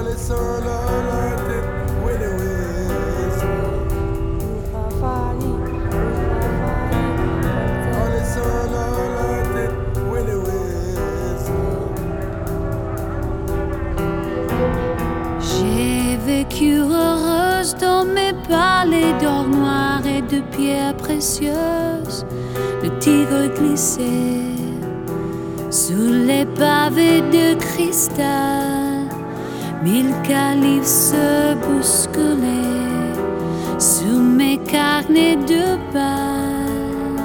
J'ai vécu heureuse dans mes palais d'or noir et de pierres précieuses. Le tigre glissait sous les pavés de cristal. 1000 califes se bousculaient sous mes carnets de balles.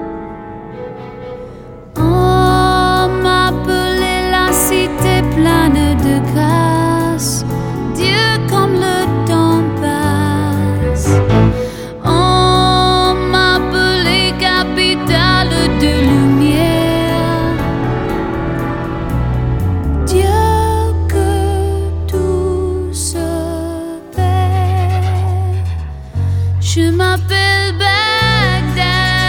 On m'appelait la cité pleine de grâce. Dieu comme le temps passe. On m'appelait capitale de lumière. Dieu que tout se perd. Je m'appelle Bagdad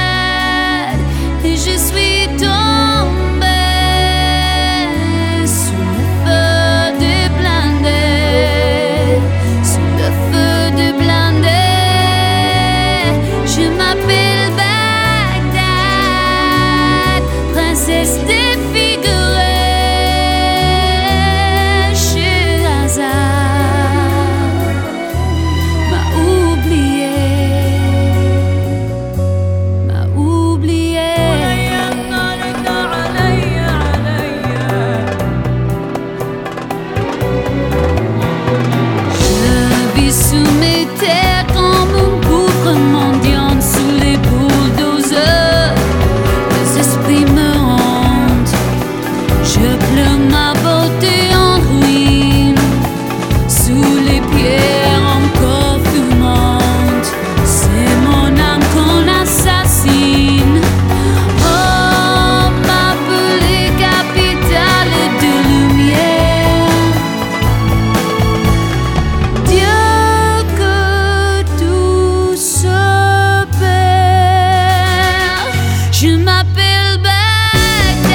et je suis tombée sous le feu des blindés, sous le feu des blindés. Je m'appelle Bagdad, princesse défigurée. Sherazade m'a oublié, m'a oublié. Je vis sous mes terres comme un gouffre mendiant sous les bulldozers. Les esprits me hantent. Je pleure ma beauté en ruine sous les pierres encore fumantes. C'est mon âme qu'on assassine. Oh, m'appeler capitale de lumière. Dieu que tout se perd. Je m'appelle Bagdad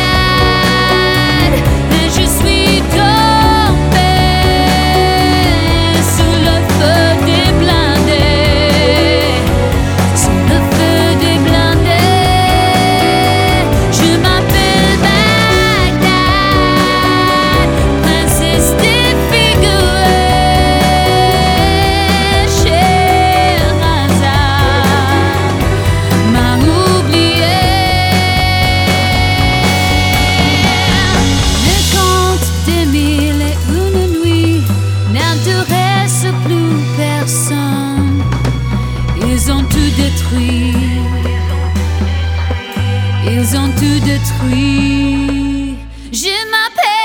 et je suis tombée sous le feu des blindés, sous le feu des blindés. Je m'appelle Bagdad, princesse défigurée. Sherazade m'a oublié. Les contes des 1001 nuits n'intéressent plus personne. Ils ont tout détruit. Ils ont tout détruit. Je m'appelle